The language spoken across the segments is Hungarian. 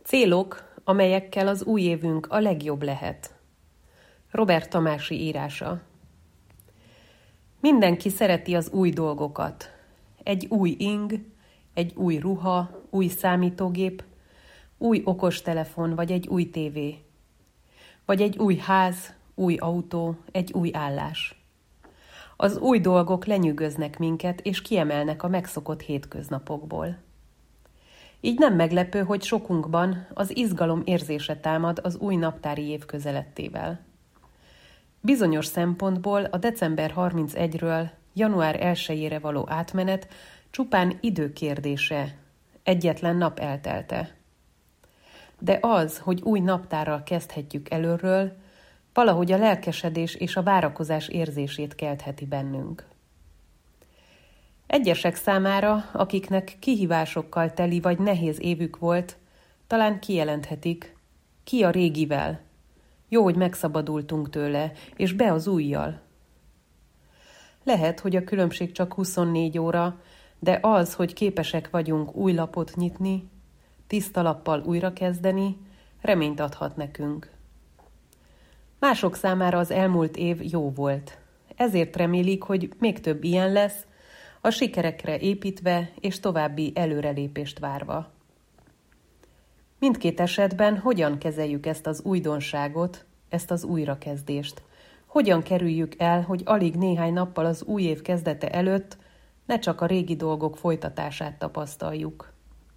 Célok, amelyekkel az új évünk a legjobb lehet. Robert Tamási írása. Mindenki szereti az új dolgokat. Egy új ing, egy új ruha, új számítógép, új okostelefon vagy egy új tévé. Vagy egy új ház, új autó, egy új állás. Az új dolgok lenyűgöznek minket és kiemelnek a megszokott hétköznapokból. Így nem meglepő, hogy sokunkban az izgalom érzése támad az új naptári év közelettével. Bizonyos szempontból a december 31-ről január 1-ére való átmenet csupán időkérdése, egyetlen nap eltelte. De az, hogy új naptárral kezdhetjük előről, valahogy a lelkesedés és a várakozás érzését keltheti bennünk. Egyesek számára, akiknek kihívásokkal teli vagy nehéz évük volt, talán kijelenthetik, ki a régivel. Jó, hogy megszabadultunk tőle, és be az újjal. Lehet, hogy a különbség csak 24 óra, de az, hogy képesek vagyunk új lapot nyitni, tiszta lappal újrakezdeni, reményt adhat nekünk. Mások számára az elmúlt év jó volt. Ezért remélik, hogy még több ilyen lesz, a sikerekre építve és további előrelépést várva. Mindkét esetben hogyan kezeljük ezt az újdonságot, ezt az újrakezdést? Hogyan kerüljük el, hogy alig néhány nappal az új év kezdete előtt ne csak a régi dolgok folytatását tapasztaljuk?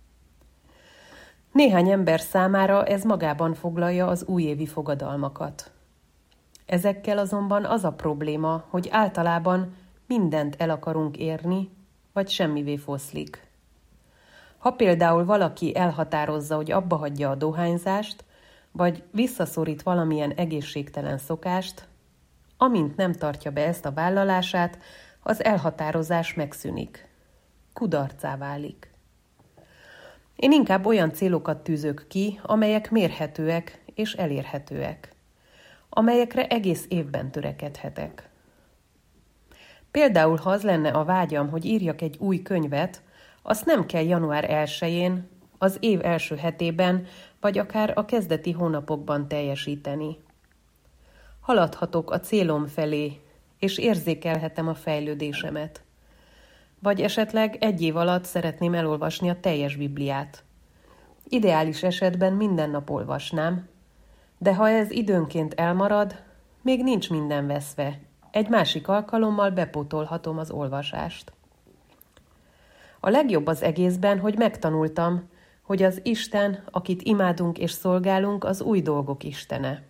Néhány ember számára ez magában foglalja az újévi fogadalmakat. Ezekkel azonban az a probléma, hogy általában mindent el akarunk érni, vagy semmivé foszlik. Ha például valaki elhatározza, hogy abba hagyja a dohányzást, vagy visszaszorít valamilyen egészségtelen szokást, amint nem tartja be ezt a vállalását, az elhatározás megszűnik. Kudarcá válik. Én inkább olyan célokat tűzök ki, amelyek mérhetőek és elérhetőek, amelyekre egész évben törekedhetek. Például, ha az lenne a vágyam, hogy írjak egy új könyvet, azt nem kell január 1-én, az év első hetében, vagy akár a kezdeti hónapokban teljesíteni. Haladhatok a célom felé, és érzékelhetem a fejlődésemet. Vagy esetleg egy év alatt szeretném elolvasni a teljes Bibliát. Ideális esetben minden nap olvasnám, de ha ez időnként elmarad, még nincs minden veszve. Egy másik alkalommal bepótolhatom az olvasást. A legjobb az egészben, hogy megtanultam, hogy az Isten, akit imádunk és szolgálunk, az új dolgok istene.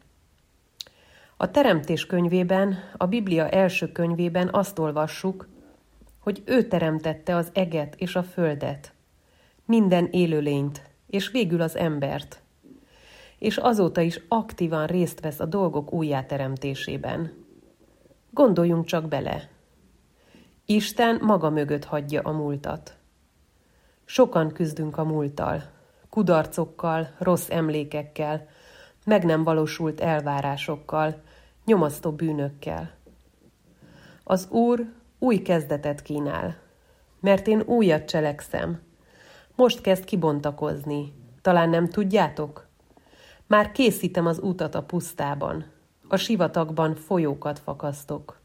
A Teremtés könyvében, a Biblia első könyvében azt olvassuk, hogy ő teremtette az eget és a földet, minden élőlényt, és végül az embert, és azóta is aktívan részt vesz a dolgok újjáteremtésében. Gondoljunk csak bele. Isten maga mögött hagyja a múltat. Sokan küzdünk a múlttal, kudarcokkal, rossz emlékekkel, meg nem valósult elvárásokkal, nyomasztó bűnökkel. Az Úr új kezdetet kínál, mert én újat cselekszem. Most kezd kibontakozni, talán nem tudjátok? Már készítem az utat a pusztában, a sivatagban folyókat fakasztok.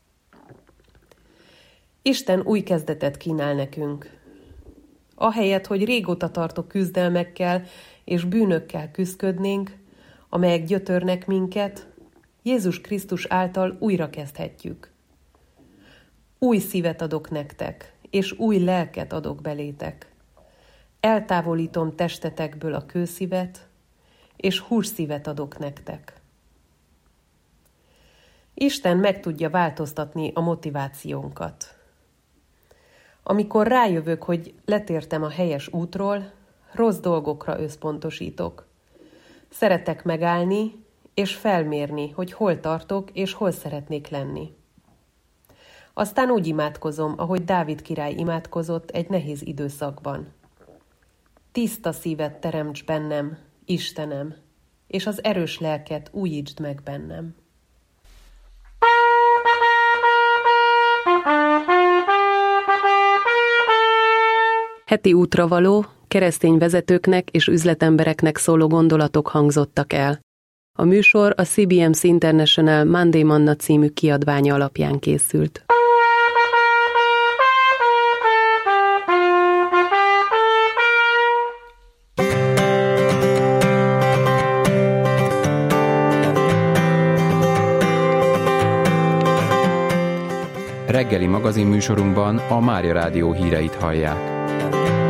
Isten új kezdetet kínál nekünk. Ahelyett, hogy régóta tartó küzdelmekkel és bűnökkel küszködnénk, amelyek gyötörnek minket, Jézus Krisztus által újra kezdhetjük. Új szívet adok nektek, és új lelket adok belétek. Eltávolítom testetekből a kőszívet, és hússzívet adok nektek. Isten meg tudja változtatni a motivációnkat. Amikor rájövök, hogy letértem a helyes útról, rossz dolgokra összpontosítok. Szeretek megállni és felmérni, hogy hol tartok és hol szeretnék lenni. Aztán úgy imádkozom, ahogy Dávid király imádkozott egy nehéz időszakban. Tiszta szívet teremts bennem, Istenem, és az erős lelket újítsd meg bennem. Heti útravaló keresztény vezetőknek és üzletembereknek szóló gondolatok hangzottak el. A műsor a CBMC International Monday Manna című kiadványa alapján készült. Reggeli magazinműsorunkban a Mária Rádió híreit hallják.